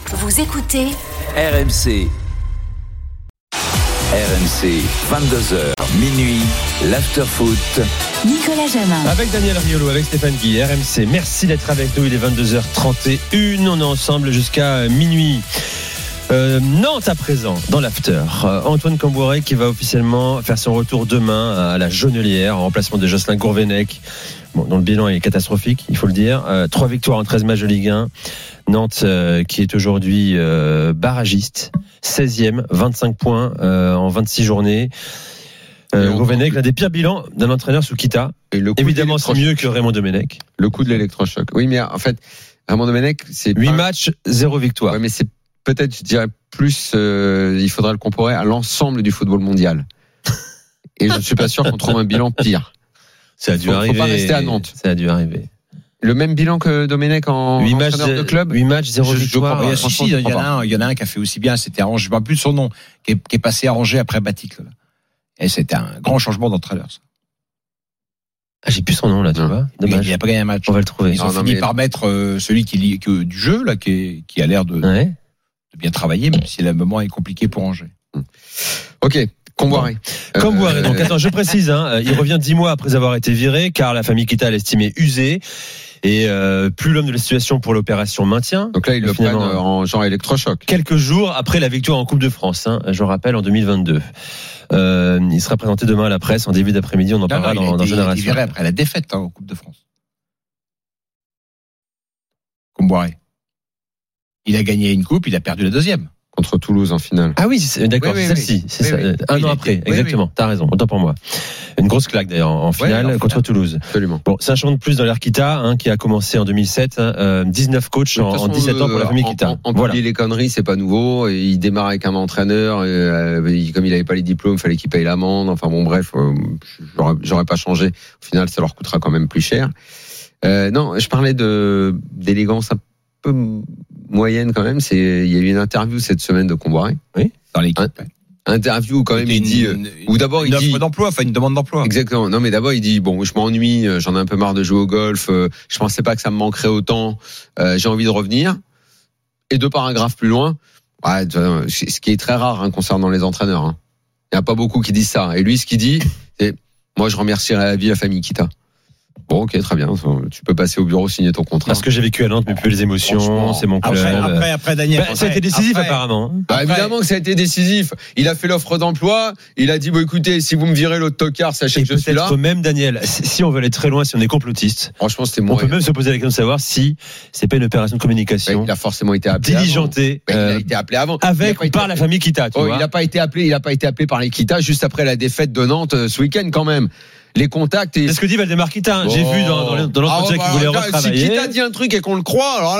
Vous écoutez RMC. RMC, 22h, minuit, l'after-foot. Nicolas Jamin. Avec Daniel Riolo, avec Stéphane Guy, RMC. Merci d'être avec nous, il est 22h31. On est ensemble jusqu'à minuit. Nantes à présent dans l'after. Antoine Kombouaré qui va officiellement faire son retour demain à la Jaunelière en remplacement de Jocelyn Gourvenec, dont le bilan est catastrophique, il faut le dire. 3 victoires en 13 matchs de Ligue 1. Nantes qui est aujourd'hui barragiste, 16e, 25 points en 26 journées. Gourvenec, l'un des pires bilans d'un entraîneur sous Kita. Évidemment, c'est mieux que Raymond Domenech. Le coup de l'électrochoc. Oui, mais en fait, Raymond Domenech, c'est 8 matchs, 0 victoire. Ouais, mais c'est peut-être, je dirais plus, il faudra le comparer à l'ensemble du football mondial. Et je ne suis pas sûr qu'on trouve un bilan pire. Ça a dû arriver. Faut pas rester à Nantes. Ça a dû arriver. Le même bilan que Domenech en 8 matchs entraîneur de club. 8 matchs, 0 victoire. Il y en a un qui a fait aussi bien, c'était Arangé, je ne me rappelle plus de son nom, qui est passé à Arangé après Batic. Là. Et c'était un grand changement d'entraîneur, ça. Ah, j'ai plus son nom là, tu vois. Dommage. Il n'a pas gagné un match. On va le trouver. Ils ont fini par mettre celui du jeu, là, qui a l'air de bien travailler, même si le moment est compliqué pour Angers. Ok. Kombouaré. Kombouaré. Donc, attends, je précise, il revient 10 mois après avoir été viré, car la famille Kita l'estimait usé. Et plus l'homme de la situation pour l'opération maintien. Donc là, ils le prennent en genre électrochoc. Quelques jours après la victoire en Coupe de France, je rappelle, en 2022. Il sera présenté demain à la presse en début d'après-midi. On en parlera dans Génération. Il est viré après la défaite en Coupe de France. Kombouaré. Il a gagné une coupe, il a perdu la deuxième. Contre Toulouse en finale. Ah oui, d'accord, c'est celle-ci. C'est ça. Un an après, exactement. T'as raison, autant pour moi. Une grosse claque d'ailleurs en finale contre Toulouse. Absolument. Bon, c'est un changement de plus dans l'ère Kita, qui a commencé en 2007. 19 coachs en 17 ans pour la famille Kita. Voilà. Les conneries, c'est pas nouveau. Et il démarre avec un entraîneur. Et, comme il avait pas les diplômes, il fallait qu'il paye l'amende. Enfin bon, bref, j'aurais pas changé. Au final, ça leur coûtera quand même plus cher. Non, je parlais d'élégance un peu moyenne quand même. Il y a eu une interview cette semaine de Kombouaré. Oui. Dans l'équipe. Interview quand même, il dit ou d'abord il dit une demande d'emploi. Exactement. Non mais d'abord il dit bon, je m'ennuie, j'en ai un peu marre de jouer au golf, je pensais pas que ça me manquerait autant, j'ai envie de revenir. Et 2 paragraphes plus loin, ce qui est très rare concernant les entraîneurs. Il y a pas beaucoup qui disent ça. Et lui ce qu'il dit, c'est moi je remercierai à la vie la famille Kita. Bon, ok, très bien. Tu peux passer au bureau, signer ton contrat. Parce que j'ai vécu à Nantes, mais plus les émotions, c'est mon club. Après, Daniel. Ça a été décisif, apparemment. Évidemment que ça a été décisif. Il a fait l'offre d'emploi. Il a dit, écoutez, si vous me virez l'autre tocard, sachez que je suis là. Peut-être même, Daniel, si on veut aller très loin, si on est complotiste. Franchement, c'était on peut même se poser la question de savoir si c'est pas une opération de communication. Il a forcément été appelé. Diligentée. Il a été appelé avant. Avec ou par la famille Kita, tu vois. Il n'a pas été appelé par les Kita juste après la défaite de Nantes ce week-end, quand même. Les contacts c'est ce que dit Valdemar Kita. J'ai vu dans l'entretien qu'il voulait retravailler. Si Kita dit un truc et qu'on le croit, alors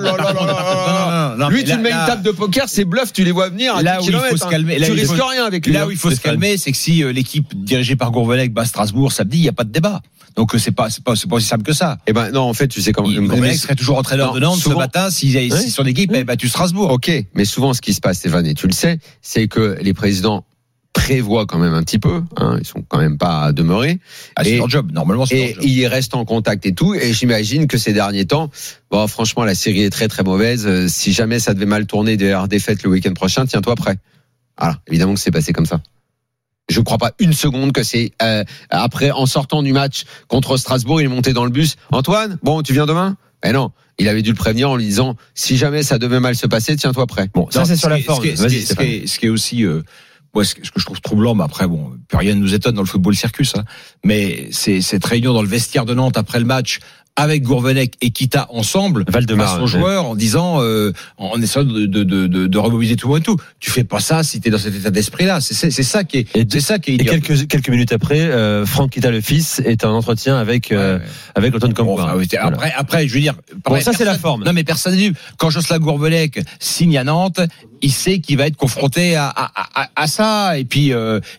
là, lui tu le mets une table de poker, c'est bluff, tu les vois venir à 10 km. Il faut se calmer. Tu risques rien avec lui. Là où il faut se calmer, c'est que si l'équipe dirigée par Gourvenec bat Strasbourg samedi, il n'y a pas de débat. Donc c'est pas aussi simple que ça. Eh ben non, en fait, tu sais comment Gourvenec serait toujours entraîneur de Nantes ce matin si son équipe avait battu Strasbourg. OK, mais souvent ce qui se passe, Stéphane, et tu le sais, c'est que les présidents prévoient quand même un petit peu, ils sont quand même pas demeurés. C'est leur job, normalement c'est leur job. Et ils restent en contact et tout, et j'imagine que ces derniers temps, franchement la série est très très mauvaise, si jamais ça devait mal tourner derrière défaite le week-end prochain, tiens-toi prêt. Voilà, évidemment que c'est passé comme ça. Je ne crois pas une seconde que c'est après, en sortant du match contre Strasbourg, il est monté dans le bus. Antoine, bon, tu viens demain ? Eh non, il avait dû le prévenir en lui disant, si jamais ça devait mal se passer, tiens-toi prêt. Bon, ça c'est sur la forme. Ce qui est aussi ce que je trouve troublant, mais après, plus rien ne nous étonne dans le football circus, mais c'est cette réunion dans le vestiaire de Nantes après le match, avec Gourvenec et Kita ensemble, Valdemar, aux joueurs, en disant, en essayant de remobiliser tout le monde et tout. Tu fais pas ça si t'es dans cet état d'esprit-là. C'est ça qui est et quelques minutes après, Franck Kita le fils est en entretien avec Antoine Kombouaré. Après, je veux dire, ça c'est la forme. Non, mais personne n'a vu. Quand Jocelyn Gourvenec signe à Nantes, il sait qu'il va être confronté à ça, et puis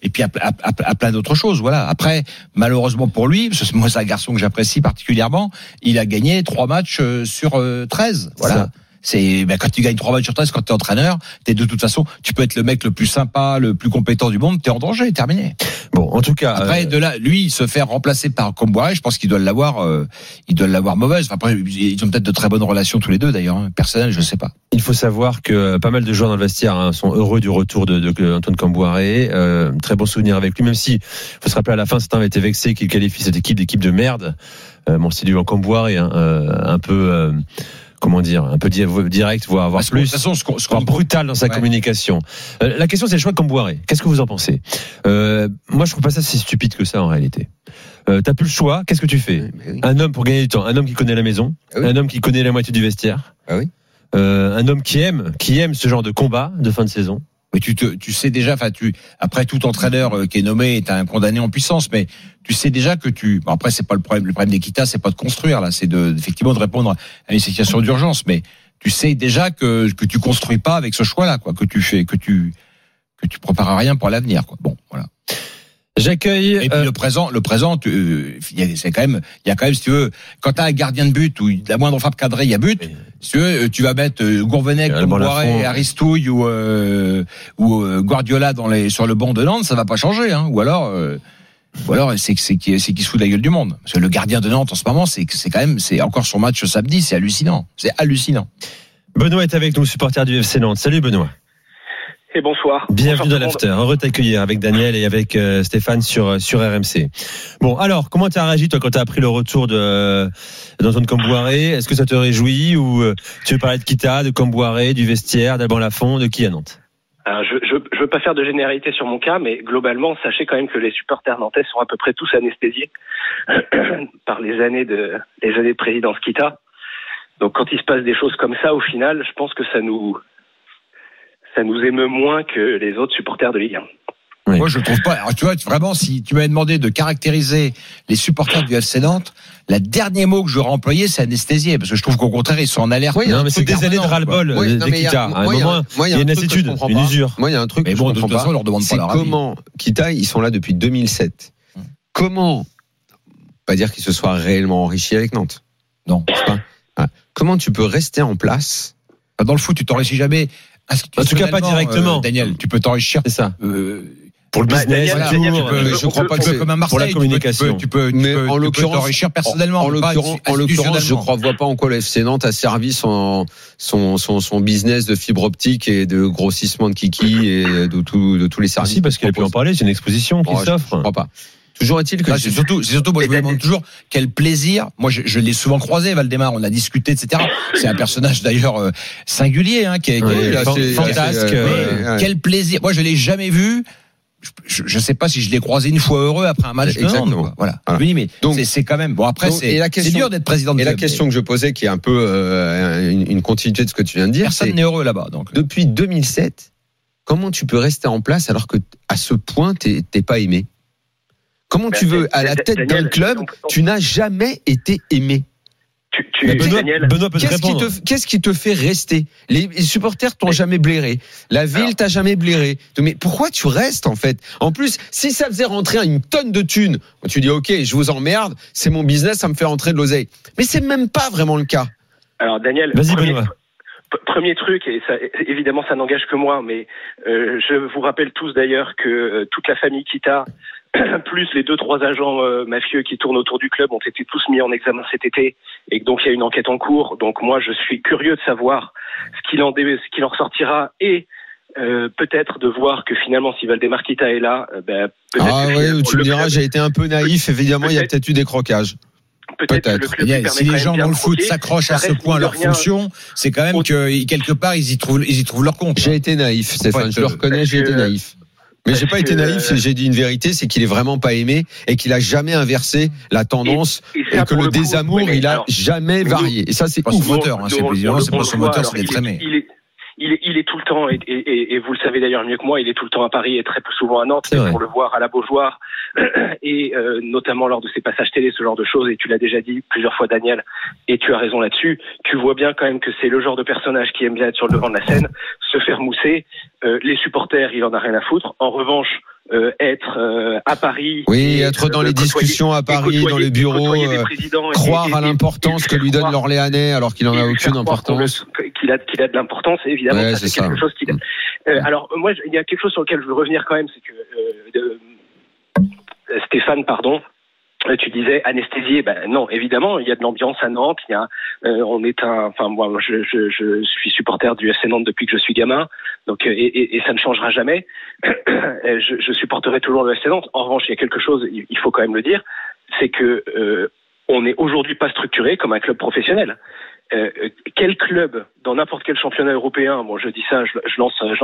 à plein d'autres choses. Voilà. Après, malheureusement pour lui, parce que moi c'est un garçon que j'apprécie particulièrement, il a gagné 3 matchs sur 13. Voilà. Quand tu gagnes 3 matchs sur 13, quand t'es entraîneur, t'es de toute façon, tu peux être le mec le plus sympa, le plus compétent du monde, t'es en danger, terminé. Bon, en tout cas. Après, de là, lui, se faire remplacer par Comboiré, je pense qu'il doit l'avoir mauvaise. Enfin, après, ils ont peut-être de très bonnes relations tous les deux, d'ailleurs. Hein. Personnel, je sais pas. Il faut savoir que pas mal de joueurs dans le vestiaire sont heureux du retour de Antoine Comboiré. Très bon souvenir avec lui, même si, faut se rappeler à la fin, certains avaient été vexés qu'il qualifie cette équipe d'équipe de merde. Bon, c'est du Comboiré, un peu, comment dire, un peu direct, voire plus. De toute façon, ce qu'on brutal dans sa communication. La question, c'est le choix de Comboiré. Qu'est-ce que vous en pensez? Moi, je trouve pas ça si stupide que ça en réalité. T'as plus le choix. Qu'est-ce que tu fais? Oui. Un homme pour gagner du temps, un homme qui connaît la maison, un homme qui connaît la moitié du vestiaire, un homme qui aime ce genre de combat de fin de saison. Mais tu sais déjà, enfin après tout entraîneur qui est nommé est un condamné en puissance, mais tu sais déjà que bon, après c'est pas le problème d'Equita, c'est pas de construire là, c'est effectivement de répondre à une situation d'urgence, mais tu sais déjà que tu construis pas avec ce choix là, quoi, que tu prépares rien pour l'avenir, quoi. Bon, voilà. J'accueille. Et puis le présent, il y a quand même, si tu veux, quand t'as un gardien de but où la moindre frappe cadrée, il y a but. Si tu veux, tu vas mettre Gourvenec, Comboiré, Aristouille ou Guardiola sur le banc de Nantes, ça va pas changer, hein. Ou alors c'est qu'il se fout de la gueule du monde. Parce que le gardien de Nantes en ce moment, c'est encore son match samedi, c'est hallucinant. Benoît est avec nous, supporter du FC Nantes. Salut Benoît. Et bonsoir. Bienvenue dans l'After. Heureux de t'accueillir avec Daniel et avec Stéphane sur RMC. Bon, alors, comment tu as réagi toi quand tu as appris le retour d'Antoine Comboiré? Est-ce que ça te réjouit ou tu veux parler de Kita, de Comboiré, du vestiaire, d'Alban Lafont, de qui à Nantes? Alors, je veux pas faire de généralité sur mon cas, mais globalement, sachez quand même que les supporters nantais sont à peu près tous anesthésiés par les années de présidence Kita. Donc, quand il se passe des choses comme ça, au final, je pense que ça nous émeut moins que les autres supporters de Ligue 1. Oui. Moi, je trouve pas. Alors, tu vois, vraiment, si tu m'avais demandé de caractériser les supporters du FC Nantes, le dernier mot que j'aurais employé, c'est anesthésié, parce que je trouve qu'au contraire, ils sont en alerte. Oui, non, mais c'est des années de ras-le-bol d'Equita. À un moment, il y a une lassitude, une usure. Moi, il y a un truc que je comprends pas. On leur demande pas leur avis. Comment Kita, ils sont là depuis 2007. Comment, pas dire qu'ils se soient réellement enrichis avec Nantes. Non. Comment tu peux rester en place? Dans le foot, tu t'enrichis jamais. En tout cas, pas directement. Daniel, tu peux t'enrichir. C'est ça. Pour le business, je crois pas que comme un Marseille, pour la communication. Tu peux t'enrichir personnellement. En l'occurrence, je vois pas en quoi le FC Nantes a servi son business de fibre optique et de grossissement de kiki et de tous les services. Si, parce qu'il a pu en parler, c'est une exposition qui s'offre. Je crois pas. Toujours est-il que c'est surtout moi je me demande toujours quel plaisir. Moi je l'ai souvent croisé, Valdemar, on a discuté, etc. C'est un personnage d'ailleurs singulier, hein, qui est fantasque. Quel plaisir. Moi je l'ai jamais vu. Je sais pas si je l'ai croisé une fois heureux après un match de Nantes. Voilà. Je me dis mais donc c'est quand même bon. Après c'est dur d'être président de club. Et la question que je posais, qui est un peu une continuité de ce que tu viens de dire, personne n'est heureux là-bas. Donc depuis 2007, comment tu peux rester en place alors que à ce point t'es pas aimé? Comment tu veux, à la tête d'un club, tu n'as jamais été aimé? Benoît peut te répondre. Qu'est-ce qui te fait rester? Les supporters t'ont jamais blairé. La ville t'a jamais blairé. Mais pourquoi tu restes, en fait? En plus, si ça faisait rentrer une tonne de thunes, tu dis, OK, je vous emmerde, c'est mon business, ça me fait rentrer de l'oseille. Mais c'est même pas vraiment le cas. Alors, Daniel. Vas-y, Benoît. Premier truc, et ça, évidemment ça n'engage que moi, mais je vous rappelle tous d'ailleurs que toute la famille Kita, plus les 2-3 agents mafieux qui tournent autour du club, ont été tous mis en examen cet été, et donc il y a une enquête en cours. Donc moi je suis curieux de savoir ce qu'il en ressortira, et peut-être de voir que finalement si Valdemar Kita est là, peut-être tu me diras, j'ai été un peu naïf, évidemment il y a peut-être eu des croquages. Peut-être. Si les gens dans le foot s'accrochent à ce point à leur fonction, c'est quand même que quelque part ils y trouvent leur compte. J'ai été naïf, Stéphane, je le reconnais, j'ai été naïf. Mais j'ai pas été naïf, j'ai dit une vérité, c'est qu'il est vraiment pas aimé et qu'il a jamais inversé la tendance et que le désamour, il a jamais varié. Et ça, c'est pas son moteur, c'est pas son moteur, c'est d'être aimé. Il est tout le temps, et vous le savez d'ailleurs mieux que moi, il est tout le temps à Paris et très peu souvent à Nantes, pour le voir à la Beaujoire, et notamment lors de ses passages télé, ce genre de choses, et tu l'as déjà dit plusieurs fois, Daniel, et tu as raison là-dessus. Tu vois bien quand même que c'est le genre de personnage qui aime bien être sur le devant de la scène, se faire mousser. Les supporters, il en a rien à foutre. En revanche, être à Paris, être dans les discussions à Paris, dans les bureaux, croire à l'importance que lui donne l'Orléanais alors qu'il en a aucune importance, qu'il a de l'importance, évidemment, ça c'est quelque chose qu'il a. Alors moi, il y a quelque chose sur lequel je veux revenir quand même, c'est que Stéphane, pardon. Tu disais anesthésié, non, évidemment, il y a de l'ambiance à Nantes. Il y a, moi, je suis supporter du FC Nantes depuis que je suis gamin, donc et ça ne changera jamais. Je supporterai toujours le FC Nantes. En revanche, il y a quelque chose, il faut quand même le dire, c'est que on n'est aujourd'hui pas structuré comme un club professionnel. Quel club dans n'importe quel championnat européen, bon, je dis ça, je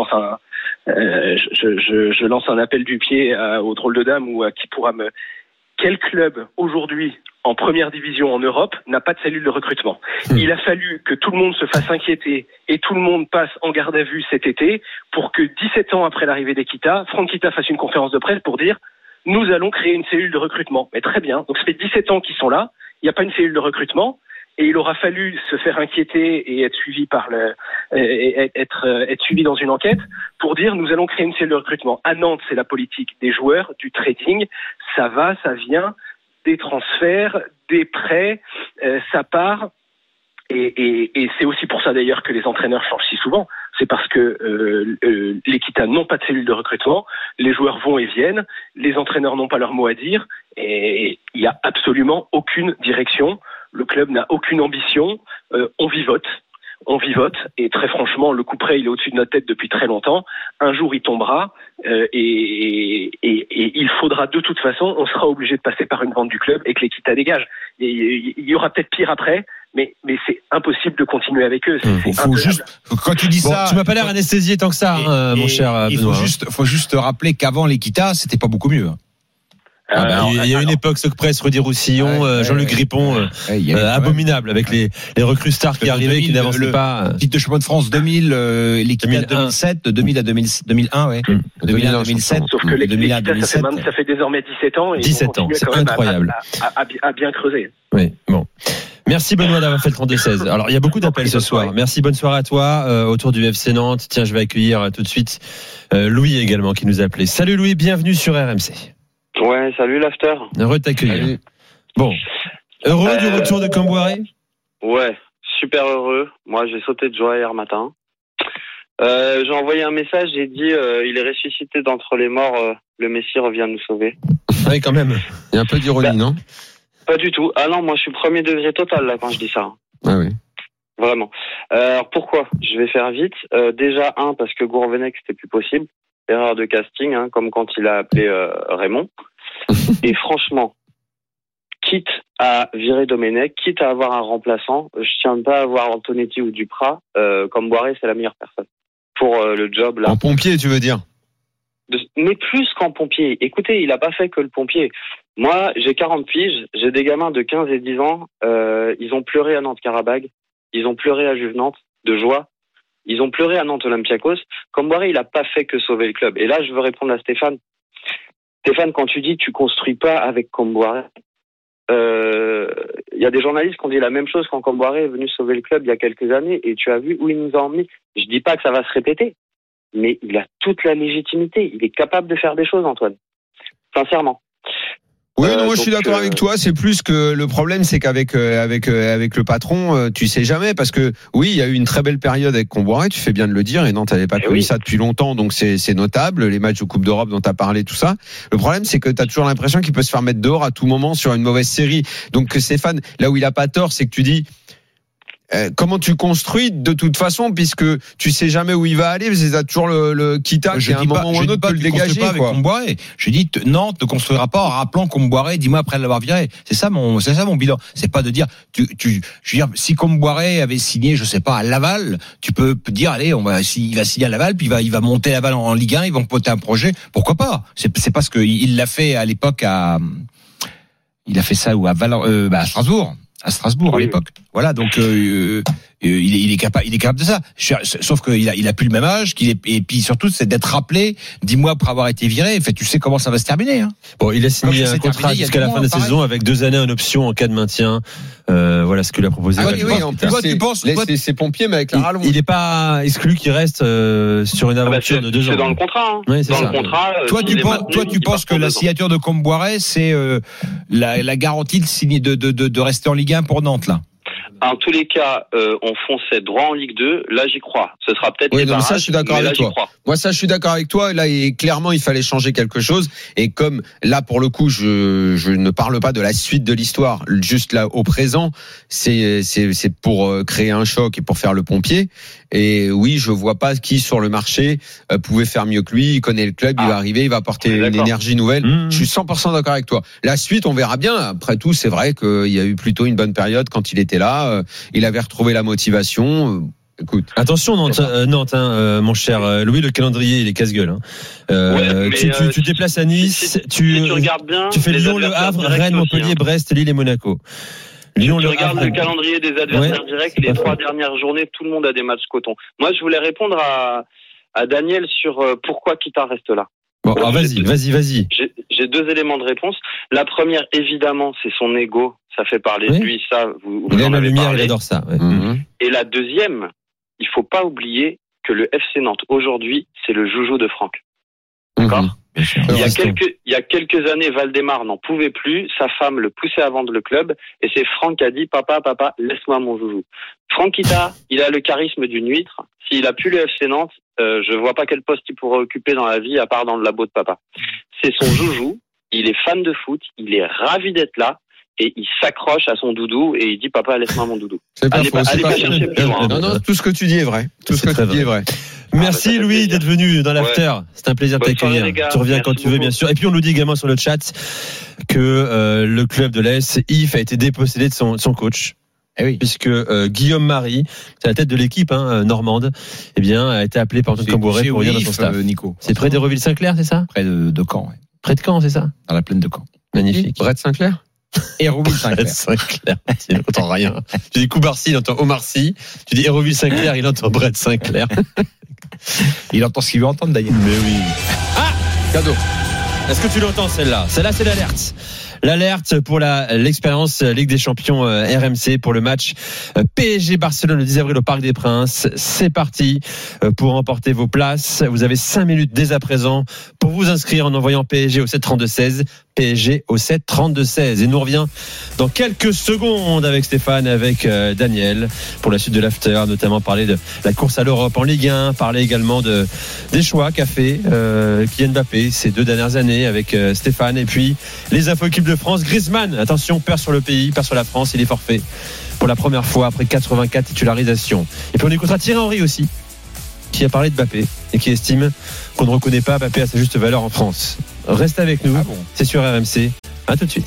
lance un appel du pied aux drôles de dames ou à qui pourra me. Quel club aujourd'hui en première division en Europe n'a pas de cellule de recrutement ? Il a fallu que tout le monde se fasse inquiéter et tout le monde passe en garde à vue cet été pour que 17 ans après l'arrivée d'Ekita, Franck Kita fasse une conférence de presse pour dire « Nous allons créer une cellule de recrutement ». Mais très bien, donc ça fait 17 ans qu'ils sont là, il n'y a pas une cellule de recrutement et il aura fallu se faire inquiéter et être suivi être suivi dans une enquête pour dire nous allons créer une cellule de recrutement. À Nantes, c'est la politique des joueurs, du trading, ça va, ça vient, des transferts, des prêts, ça part. Et c'est aussi pour ça d'ailleurs que les entraîneurs changent si souvent. C'est parce que l'Ekita n'ont pas de cellule de recrutement, les joueurs vont et viennent, les entraîneurs n'ont pas leur mot à dire et il n'y a absolument aucune direction. Le club n'a aucune ambition, on vivote et très franchement le coup près il est au-dessus de notre tête depuis très longtemps. Un jour il tombera et il faudra de toute façon, on sera obligé de passer par une vente du club et que l'Ekita dégage. Il y aura peut-être pire après, mais c'est impossible de continuer avec eux. Faut juste, quand tu dis ça, tu m'as pas l'air anesthésié tant que ça, mon cher Benoît. Il faut juste rappeler qu'avant l'Ekita, c'était pas beaucoup mieux. Il y a une époque Socpress, Rudy Roussillon, Jean-Luc Grippon, abominable avec les recrues stars qui arrivaient, qui n'avançaient pas. Titre de champion de France 2000, l'Ekita 2007, de 2000 à 2001, ouais. 2001 2007. Sauf que l'Ekita, ça fait désormais 17 ans. Et 17 ans, c'est incroyable. À bien creuser. Oui, bon. Merci Benoît d'avoir fait le 32-16. Alors il y a beaucoup d'appels ce soir. Merci, bonne soirée à toi autour du FC Nantes. Tiens, je vais accueillir tout de suite Louis également qui nous a appelé. Salut Louis, bienvenue sur RMC. Ouais, salut l'after. Heureux de t'accueillir. Bon, heureux du retour de Camboiré ? Ouais, super heureux. Moi, j'ai sauté de joie hier matin. J'ai envoyé un message, j'ai dit il est ressuscité d'entre les morts, le Messie revient nous sauver. Oui, quand même. Il y a un peu d'ironie, non ? Pas du tout. Ah non, moi je suis premier degré total là quand je dis ça. Ah oui. Vraiment. Alors pourquoi ? Je vais faire vite. Déjà parce que Gourvenec c'était plus possible. Erreur de casting, comme quand il a appelé Raymond. Et franchement, quitte à virer Domenech, quitte à avoir un remplaçant, je tiens pas à avoir Antonetti ou Duprat, Camboiré c'est la meilleure personne pour le job là. En pompier, tu veux dire ? Mais plus qu'en pompier. Écoutez, il a pas fait que le pompier. Moi, j'ai 40 piges, j'ai des gamins de 15 et 10 ans, ils ont pleuré à Nantes-Karabag, ils ont pleuré à Juve-Nantes de joie. Ils ont pleuré à Nantes Olympiakos. Camboiré, il a pas fait que sauver le club. Et là, je veux répondre à Stéphane. Stéphane, quand tu dis tu construis pas avec Camboiré, y a des journalistes qui ont dit la même chose quand Camboiré est venu sauver le club il y a quelques années et tu as vu où il nous a emmenés. Je dis pas que ça va se répéter, mais il a toute la légitimité. Il est capable de faire des choses, Antoine. Sincèrement. Oui, non, moi je suis d'accord avec toi. C'est plus que le problème, c'est qu'avec le patron, tu sais jamais, parce que oui, il y a eu une très belle période avec Camboiré. Tu fais bien de le dire, et Nantes n'avait pas connu ça depuis longtemps, donc c'est notable. Les matchs de Coupe d'Europe dont tu as parlé, tout ça. Le problème, c'est que tu as toujours l'impression qu'il peut se faire mettre dehors à tout moment sur une mauvaise série. Donc Stéphane, là où il a pas tort, c'est que tu dis. Comment tu construis de toute façon, puisque tu sais jamais où il va aller, parce que t'as toujours le Kita qui à un moment ou un autre peut le dégager. Pas avec Camboiré. Je dis Nantes ne construira pas en rappelant Camboiré 10 mois après l'avoir viré. C'est ça mon bilan. C'est pas de dire je veux dire si Camboiré avait signé, je sais pas, à Laval, tu peux dire allez, il va signer à Laval, puis il va monter Laval en Ligue 1, ils vont porter un projet, pourquoi pas. C'est parce que il l'a fait à l'époque il a fait ça à Strasbourg. À Strasbourg, à l'époque. Voilà, donc il est capable de ça. Sauf qu'il a plus le même âge, et puis surtout c'est d'être rappelé 10 mois après avoir été viré. En fait, tu sais comment ça va se terminer. Bon, il a signé un contrat jusqu'à la fin de la saison avec 2 années en option en cas de maintien. Voilà ce que l'a proposé. C'est pompier, mais avec la rallonge. Il n'est pas exclu qu'il reste sur une aventure de 2 ans. C'est dans le contrat. Oui, c'est dans ça. Le contrat. Toi, tu penses que la signature de Camboiré, c'est la garantie de rester en Ligue 1 pour Nantes là? En tous les cas, on fonçait droit en Ligue 2. Là, j'y crois. Ce sera peut-être Oui, les non, mais barrages, ça, je suis d'accord mais là, avec j'y toi. crois. Moi, ça, je suis d'accord avec toi. Là, clairement, il fallait changer quelque chose. Et comme là, pour le coup, je ne parle pas de la suite de l'histoire. Juste là, au présent, c'est pour créer un choc et pour faire le pompier. Et oui, je vois pas qui sur le marché pouvait faire mieux que lui. Il connaît le club, il va arriver, il va apporter une énergie nouvelle. Je suis 100% d'accord avec toi. La suite, on verra bien. Après tout, c'est vrai qu'il y a eu plutôt une bonne période quand il était là. Il avait retrouvé la motivation. Écoute. Attention Nantes, mon cher Louis, le calendrier il est casse-gueule. Tu déplaces à Nice, tu regardes bien, tu fais Lyon, Le Havre, Rennes, Montpellier, Brest, Lille et Monaco. Tu regardes le calendrier des adversaires directs, les 3 dernières journées, tout le monde a des matchs coton. Moi, je voulais répondre à Daniel sur pourquoi Kita reste là. Bon, alors vas-y. J'ai 2 éléments de réponse. La première, évidemment, c'est son ego. Ça fait parler de lui, ça. Il aime la lumière, il adore ça. Ouais. Et la deuxième, il faut pas oublier que le FC Nantes aujourd'hui, c'est le joujou de Franck. D'accord. Il y a quelques années, Valdemar n'en pouvait plus, sa femme le poussait à vendre le club, et c'est Franck qui a dit papa, laisse-moi mon joujou. Franck Kita, il a le charisme d'une huître. S'il a plus le FC Nantes, je vois pas quel poste il pourrait occuper dans la vie à part dans le labo de papa. C'est son joujou. Il est fan de foot, il est ravi d'être là. Et il s'accroche à son doudou et il dit papa laisse-moi mon doudou. Allez pas chercher plus loin. Non, tout ce que tu dis est vrai. Merci Louis d'être venu dans l'after. C'est un plaisir de t'accueillir. Tu reviens quand tu veux bien sûr. Et puis on nous dit également sur le chat que le club de l'AS If a été dépossédé de son coach. Eh oui. Puisque Guillaume Marie, c'est la tête de l'équipe normande, a été appelé par Antoine Cambouré pour venir dans son staff. Nico. C'est près d'Hérouville-Saint-Clair, c'est ça? Près de Caen. Ouais. Près de Caen, c'est ça? Dans la plaine de Caen. Magnifique. Brett Sinclair? Hérouville-Saint-Clair. Il n'entend rien. Tu dis Coubarcy, il entend Omar Sy. Tu dis Hérouville-Saint-Clair, il entend Brett Sinclair. Il entend ce qu'il veut entendre d'ailleurs. Mais oui. Ah! Cadeau. Est-ce que tu l'entends celle-là? Celle-là, c'est l'alerte. L'alerte pour l'expérience Ligue des Champions RMC pour le match PSG Barcelone le 10 avril au Parc des Princes. C'est parti pour remporter vos places. Vous avez 5 minutes dès à présent pour vous inscrire en envoyant PSG au 732-16. PSG au 732-16. Et nous revient dans quelques secondes avec Stéphane, avec Daniel pour la suite de l'after, notamment parler de la course à l'Europe en Ligue 1, parler également des choix qu'a fait Kylian Mbappé ces 2 dernières années avec Stéphane, et puis les infos équipe de France. Griezmann, attention, perd sur le pays, perd sur la France, il est forfait pour la première fois après 84 titularisations. Et puis on écoutera Thierry Henry aussi, qui a parlé de Mbappé et qui estime qu'on ne reconnaît pas Mbappé à sa juste valeur en France. Reste avec nous, c'est sur RMC. À tout de suite.